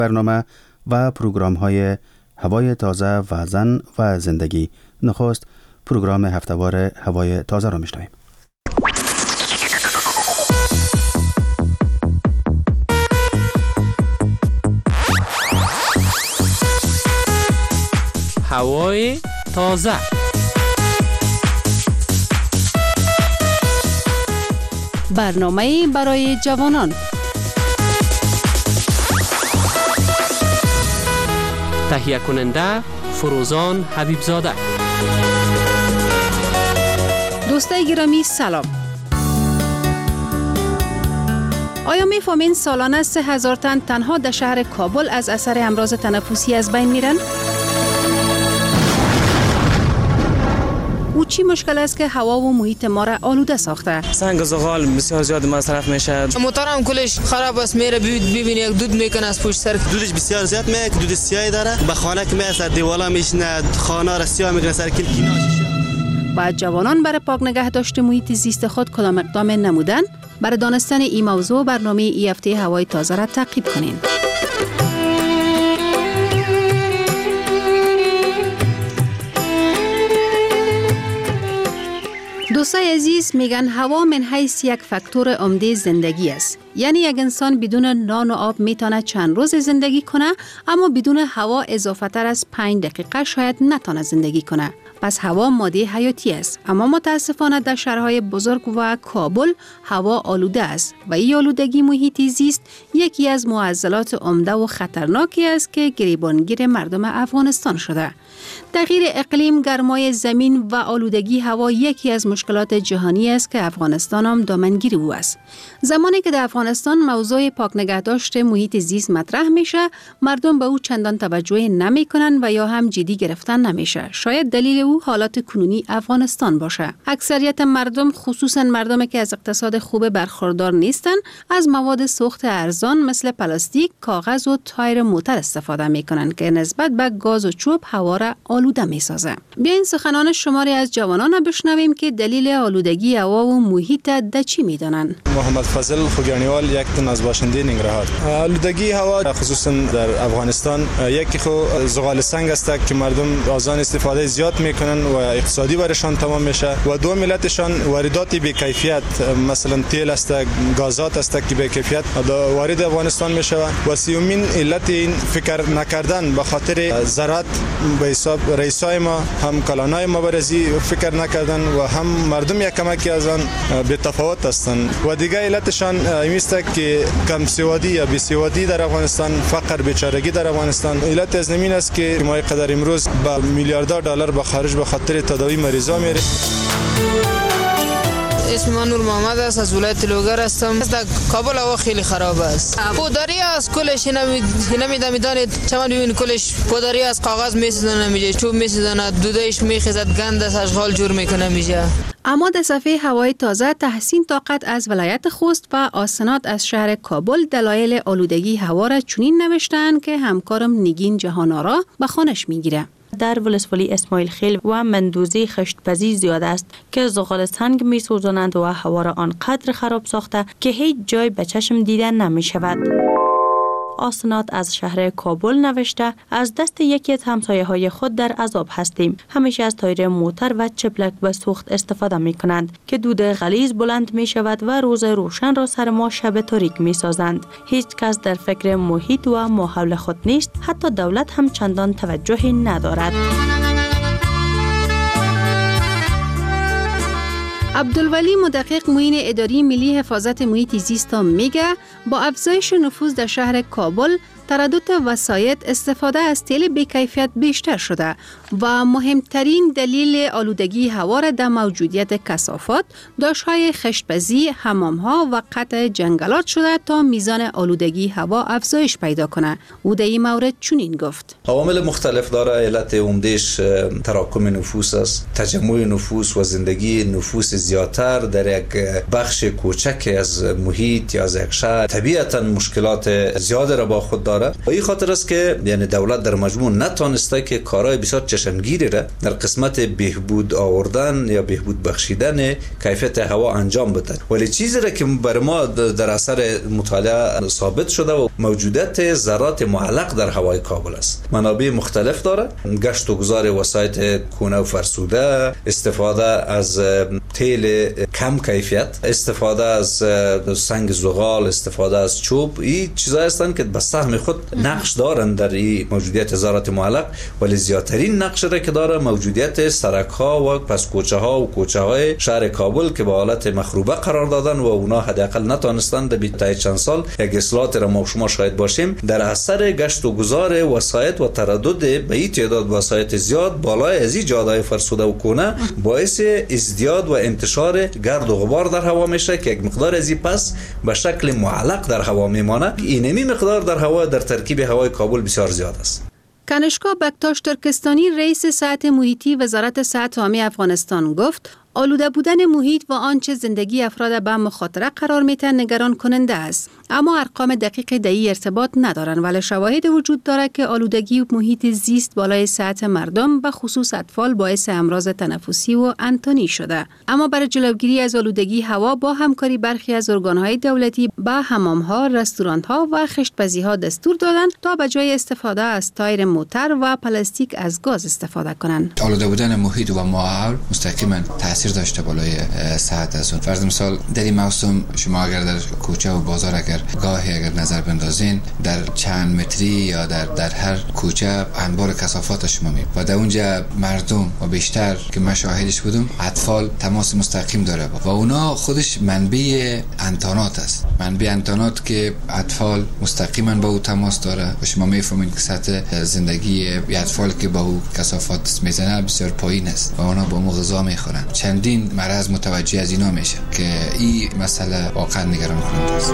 برنامه و پروگرام های هوای تازه و زن و زندگی. نخست پروگرام هفتهوار هوای تازه را میشنویم. هوای تازه. برنامه برای جوانان. تهیه کننده فروزان حبیبزاده. دوستای گرامی سلام. آیا می‌فهمین سالانه 3000 تن تنها در شهر کابل از اثر امراض تنفسی از بین میرن؟ او چی مشکل است که هوا و محیط ما را آلوده ساخته؟ سنگ زغال بسیار زیاد مصرف میشه. موتورم کلش خراب است، میره ببینی یک دود میکنه از پشت سر. دودش بسیار زیاد میاد، دود سیاهی داره. به خانه که میاد دیوالا میشینه، خانه را سیاه میکنه سر کلکیناش. باید جوانان برای پاک نگه داشت محیط زیست خود کدام اقدام نمودن؟ برای دانستن این موضوع برنامه ای هفته هوای تازه را تعقیب کنین. دوستای عزیز، میگن هوا من حیث یک فاکتور عمده زندگی است. یعنی یک انسان بدون نان و آب میتونه چند روز زندگی کنه، اما بدون هوا اضافه تر از 5 دقیقه شاید نتونه زندگی کنه. پس هوا ماده حیاتی است، اما متاسفانه در شهرهای بزرگ و کابل هوا آلوده است و این آلودگی محیطی زیست یکی از معضلات عمده و خطرناکی است که گریبانگیر مردم افغانستان شده. تغییر اقلیم، گرمای زمین و آلودگی هوا یکی از مشکلات جهانی است که افغانستان هم دامنگیر او است. زمانی که در افغانستان موضوع پاک نگهداشت محیط زیست مطرح میشه، مردم به او چندان توجه نمیکنن و یا هم جدی گرفتن نمیشه. شاید دلیل او حالات کنونی افغانستان باشه. اکثریت مردم، خصوصا مردمی که از اقتصاد خوب برخوردار نیستن، از مواد سوخت ارزان مثل پلاستیک، کاغذ و تایر موتر استفاده میکنن که نسبت به گاز و چوب هوا را آلوده میسازه. بیاین سخنان شماری از جوانان بشنویم که دلیل آلودگی هوا و محیط در چی میدانند. محمد فضل خوگانیوال، یک تن از باشنده ننگرهار. آلودگی هوا خصوصا در افغانستان یکی خو زغال سنگ است که مردم آزان استفاده زیاد میکنن و اقتصادی برشان تمام میشه و دو ملتشان وارداتی به کیفیت مثلا تیل است، گازات است که به کیفیت وارد افغانستان میشه و سیومین علت این فکر نکردن به خاطر زراعت به حساب رئیسای ما هم کلانای ما برزی فکر نکردن و هم مردم یک کمکی از آن به تفاوت هستند و دیگه علتشان این است که کم سوادی یا بی سوادی در افغانستان، فقر بیچارگی در افغانستان. علت از نمین است که ما قدر امروز با میلیاردها دلار به خارج به خاطر تداوی مریضا میره. اسم من نور محمد است، از ولایت لوگر هستم. در کابل هوا خیلی خراب است. پودری است، کلش نمیدانید چمن ببینید کلش پودری است، کاغذ میسازن نمیشه، چوب میسازن، دودش میخزد، گند است، اشغال جور میکنه میشه. اما در صفحه هوای تازه تحسین طاقت از ولایت خوست و آسنات از شهر کابل دلایل آلودگی هوا را چنین نوشتند که همکارم نگین جهانارا به خوانش میگیره. در ولسوالی اسماعیل خیل و مندوزی خشتپزی زیاد است که زغال سنگ می سوزانند و هوا را آنقدر خراب ساخته که هیچ جای به چشم دیدن نمی شود. آسنات از شهر کابل نوشته از دست یکی از همسایه‌های خود در عذاب هستیم. همیشه از تایر موتر و چپلک به سوخت استفاده می کنند که دود غلیظ بلند می شود و روز روشن را سر ما شب تاریک می سازند. هیچ کس در فکر محیط و ماحول خود نیست، حتی دولت هم چندان توجهی ندارد. عبدالولی مدقق معین اداری ملی حفاظت محیط زیست میگه با افزایش نفوذ در شهر کابل تردد وسایط استفاده از تیل بی‌کیفیت بیشتر شده و مهمترین دلیل آلودگی هوا را در موجودیت کثافات، داشت‌های خشت‌پزی، حمام‌ها و قطع جنگلات شده تا میزان آلودگی هوا افزایش پیدا کنه. او در این مورد چنین گفت: عوامل مختلف داره. علت عمده‌اش تراکم نفوس است، تجمع نفوس و زندگی نفوس زیادتر در یک بخش کوچک از محیط یا از یک شهر طبیعتاً مشکلات زیاد را با خود داره داره. به این خاطر است که یعنی دولت در مجموع نتونسته که کارهای بسیار چشمگیری را در قسمت بهبود آوردن یا بهبود بخشیدن کیفیت هوا انجام بده. ولی چیزی را که بر ما در اثر مطالعه ثابت شده و موجودیت ذرات معلق در هوای کابل است. منابع مختلف داره، گشت و گذار وسایط کونه و فرسوده، استفاده از تیل کم کیفیت، استفاده از سنگ زغال، استفاده از چوب، این چیزا هستند که به سهم خود نقش دارند در این موجودیت ذرات معلق. ولی زیادترین نقش را که داره موجودیت سرک ها و پس کوچه ها و کوچه های شهر کابل که به حالت مخروبه قرار دادن و اونا حداقل نتونستند در چند سال یک اصلاحات را ما شما شاهد باشیم. در اثر گشت و گذار وسایط و تردد به این تعداد وسایط زیاد بالای از این جاده‌های فرسوده و کونه باعث ازدیاد و انتشار گرد و غبار در هوا میشه که یک مقدار از این پس به شکل معلق در هوا میمانه. اینمی مقدار در هوا در ترکیب هوای کابل بسیار زیاد است. کنشگاه بکتاش ترکستانی رئیس صحت محیطی وزارت صحت عامه افغانستان گفت آلوده بودن محیط و آنچه زندگی افراد به مخاطره قرار میده نگران کننده است، اما ارقام دقیق در این ارتباط ندارند. ولی شواهد وجود دارد که آلودگی محیط زیست بالای صحت مردم به خصوص اطفال باعث امراض تنفسی و انتونی شده. اما برای جلوگیری از آلودگی هوا با همکاری برخی از ارگان‌های دولتی به حمام‌ها، رستوران‌ها و خشت‌پزی‌ها دستور دادند تا به جای استفاده از تایر موتر و پلاستیک از گاز استفاده کنند. آلوده بودن محیط و ماحول مستقیما تاثیر داشته بالای صحت از اون. فرض مثال در این موسم شما اگر در کوچه و بازار گاهی اگر نظر بندازین در چند متری یا در هر کوچه انبار کثافات شما می و در اونجا مردم و بیشتر که من شاهدش بودم اطفال تماس مستقیم داره و اونا خودش منبع انتانات است. منبع انتانات که اطفال مستقیما با او تماس داره و شما میفهمید که سطح زندگی اطفال که با او کثافات میزنه بسیار پایین است و اونا با مو غذا میخورن. چندین مرض متوجه از اینا میشه که این مسئله واقعا نگران کننده است.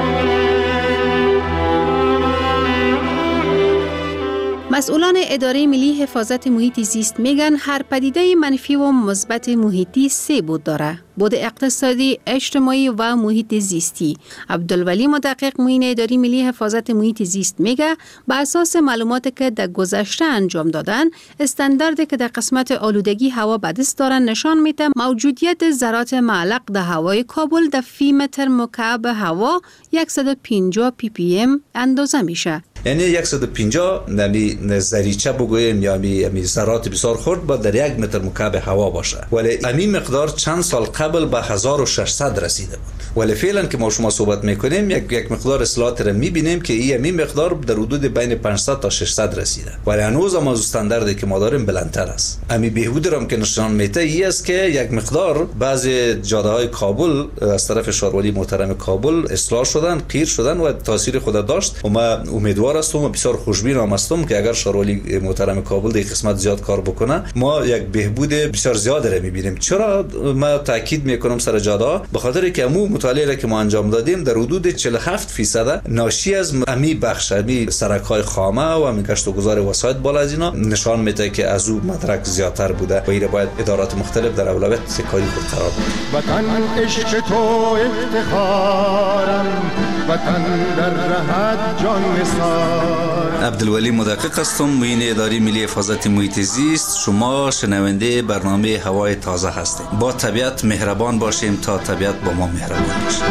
مسئولان اداره ملی حفاظت محیط زیست میگن هر پدیده منفی و مثبت محیطی سه بود داره: بود اقتصادی، اجتماعی و محیط زیستی. عبدالولی مدقق معین اداره ملی حفاظت محیط زیست میگه به اساس معلوماتی که در گذشته انجام دادن، استانداردی که در قسمت آلودگی هوا به دست دارن نشان میده موجودیت ذرات معلق در هوای کابل در فی متر مکعب هوا 150 پی پی ام اندازه میشه. یعنی 150 یعنی ذریچه بگوییم یا می ذرات بسیار خرد با در 1 متر مکعب هوا باشه. ولی این مقدار چند سال قبل به 1600 رسیده بود. ولی فعلا که ما شما صحبت میکنیم یک مقدار اصلاحات را میبینیم که این مقدار در حدود بین 500 تا 600 رسیده. ولی هنوز هم از استانداردی که ما داریم بلندتر است. امی بهبودی را که نشان میده ای است که یک مقدار بعضی جاده‌های کابل از طرف شاروالی محترم کابل اصلاح شدن، قیر شدن و تاثیر خود داشت و ما امیدوار هستم و بسیار خوشبین هستم که اگر شاروالی محترم کابل در قسمت زیاد کار بکنه ما یک بهبود بسیار زیاد را میبینیم. چرا ما تاکید میکنم سر جاده؟ به خاطر که امو مطالعه را که ما انجام دادیم در حدود 47% ناشی از امی بخش امی سرک‌های خامه و امی گشت و گذار وسایط بالا از اینا نشان میده که از او مدرک زیادتر بوده و این باید ادارات مختلف در اولویت کاری خود قرار بده. وطن عشق تو افتخارم، وطن در رهت جان نثار. عبدالولی مدقق هستم، معین اداره ملی حفاظت محیط زیست. شما شنونده برنامه هوای تازه هستید. با طبیعت مهربان باشیم تا طبیعت با ما مهربان باشه.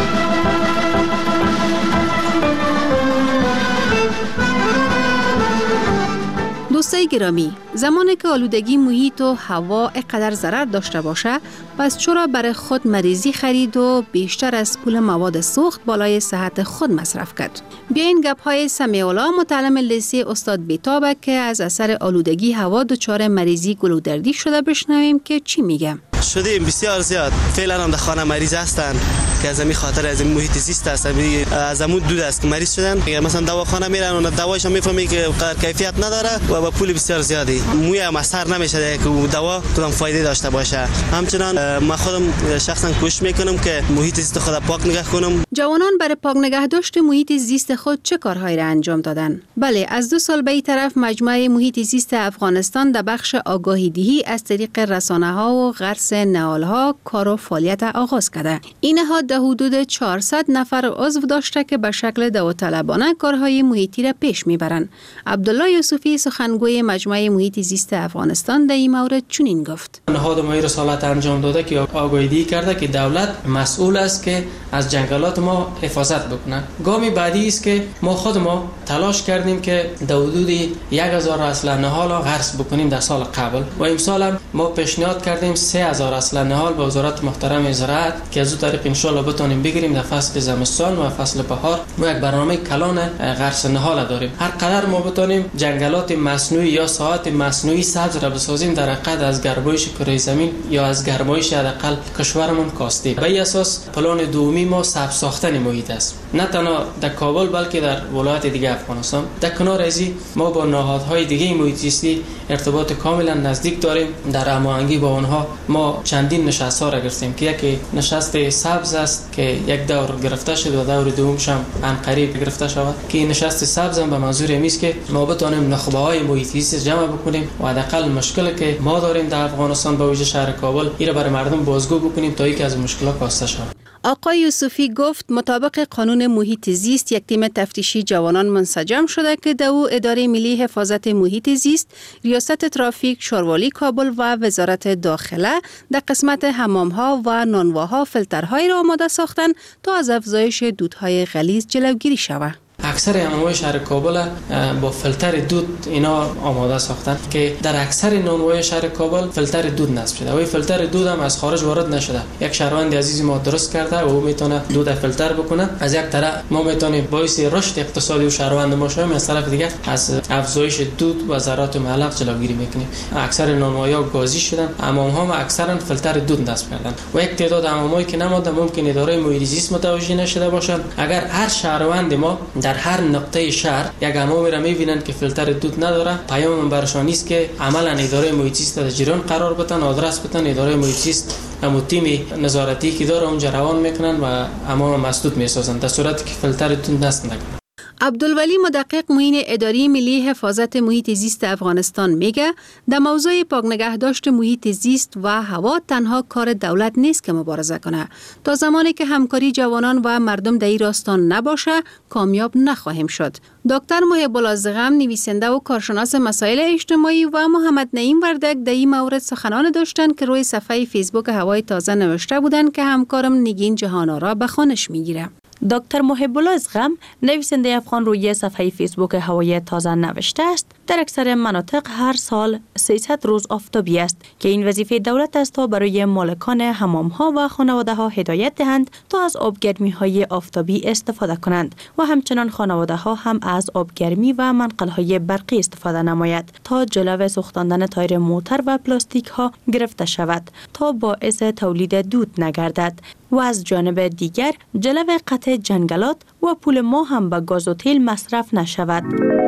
دوستای گرامی، زمانی که آلودگی محیط و هوا اینقدر ضرر داشته باشه، پس چرا برای خود مریضی خرید و بیشتر از پول مواد سوخت بالای صحت خود مصرف کرد؟ بیاین گپ‌های سمیع الله متعلم لیسه استاد بیتابه که از اثر آلودگی هوا دچار مریضی گلودردی شده بشنویم که چی میگه. شدیم بسیار زیاد. فعلا هم در خانه مریض هستن که از این خاطر از این محیط زیست است. از همون دود است که مریض شدن. مثلا دواخانه میرن و دوایش هم میفهمی که کیفیت نداره و با پول بسیار زیادی موی هم اثر نمیشه که دوا کدام فایده داشته باشه. همچنان من خودم شخصا کوشش میکنم که محیط زیست خود پاک نگه کنم. جوانان برای پاک نگهداشت محیط زیست خود چه کارهایی را انجام دادند؟ بله، از 2 سال به این طرف مجموعه محیط زیست افغانستان در بخش آگاهی دهی از طریق رسانه‌ها و غرس نهال‌ها کار و فعالیت آغاز کرده. این نهاد در حدود 400 نفر عضو داشته که به شکل داوطلبانه کارهای محیطی را پیش میبرند. عبدالله یوسفی سخنگوی مجموعه محیط زیست افغانستان در این مورد چنین گفت: نهاد ما رسالت انجام داده که آگاهی دهی کرده که دولت مسئول است که از جنگلات ما حفاظت بکنه. گام بعدی است که ما خود ما تلاش کردیم که در حدود 1000 اصل نهال غرس بکنیم در سال قبل و امسال هم ما پیشنهاد کردیم 3000 اصل نهال به وزارت محترم زراعت که از اون طریق ان شاء الله بتونیم بگیریم در فصل زمستان و فصل بهار. ما یک برنامه کلان غرس نهال داریم. هر قدر ما بتونیم جنگلات مصنوعی یا ساحات مصنوعی سبز را بسازیم در حد از گرمایش کره زمین یا از گرمایش حداقل کشورمون کاستی. به این اساس پلان دومی ما سبز ساختن محیط است، نه تنها در کابل بلکه در ولایت دیگه افغانستان. در کنار از ما با نهادهای دیگه محیط زیستی ارتباط کاملا نزدیک داریم. در هماهنگی با آنها ما چندین نشست‌ها را گرفتیم که یکی نشست سبز است که یک دور گرفته شد و دور دومش هم قریب گرفته شود که این نشست سبز هم به منظور این است که ما بتونیم نخبه‌های محیط زیست جمع بکنیم و حداقل مشکلی که ما داریم در افغانستان با وجه شهر کابل این را برای مردم بازگو بکنیم تا اینکه از مشکلات کاسته شود. آقای یوسفی گفت مطابق قانون محیط زیست یک تیم تفتیشی جوانان منسجم شده که در او اداره ملی حفاظت محیط زیست، ریاست ترافیک شاروالی کابل و وزارت داخله در قسمت حمام‌ها و نانواها فیلترهایی را آماده ساختند تا از افزایش دودهای غلیظ جلوگیری شود. اکثر حمام‌های شهر کابل با فیلتر دود اینا آماده ساختن که در اکثر نانوای شهر کابل فیلتر دود نصب شده و این فیلتر دود هم از خارج وارد نشده. یک شهروند عزیز ما درست کرده و او میتونه دود فیلتر بکنه. از یک طرف ما میتونیم باعث رشد اقتصادی و شهروند ما شویم، از طرف دیگه از افزایش دود و ذرات معلق جلوگیری میکنیم. اکثر نانوای‌ها گازی شدن، حمام‌ها هم اکثرا فیلتر دود نصب کردن و یک تعداد حمام‌هایی که نمونده ممکن اداره محیط زیست متوجه نشده باشند. اگر هر شهروند ما در هر نقطه شهر یک حمامی را می‌بینن که فیلتر دود نداره، پیام برشان است که عملاً اداره محیط زیست در جریان قرار بدن، آدرس بدن، اداره محیط زیست هم تیم نظارتی که داره اونجا روان میکنن و حمام مسدود میسازن در صورتی که فیلتر دود نصب نکنن. عبدالولی مدقق معین اداره ملی حفاظت محیط زیست افغانستان میگه در موضوع پاک نگهداشت محیط زیست و هوا تنها کار دولت نیست که مبارزه کنه. تا زمانی که همکاری جوانان و مردم در این راستا نباشه کامیاب نخواهیم شد. دکتر محب الله زغم نویسنده و کارشناس مسائل اجتماعی و محمد نعیم وردک در این مورد سخنان داشتند که روی صفحه فیسبوک هوای تازه نوشته بودند که همکارم نگین جهان‌آرا به خوانش میگیره. دکتر محب الله زغم نویسنده افغان روی صفحه فیسبوک هوای تازه نوشته است در اکثر مناطق هر سال 300 روز آفتابی است که این وظیفه دولت است تا برای مالکان حمام‌ها و خانواده‌ها هدایت دهند تا از آبگرمی‌های آفتابی استفاده کنند و همچنان خانواده‌ها هم از آبگرمی و منقل‌های برقی استفاده نماید تا جلو سوختاندن تایر موتر و پلاستیک‌ها گرفته شود تا باعث تولید دود نگردد و از جانب دیگر جلو قطع جنگلات و پول ما هم به گاز و تیل مصرف نشود.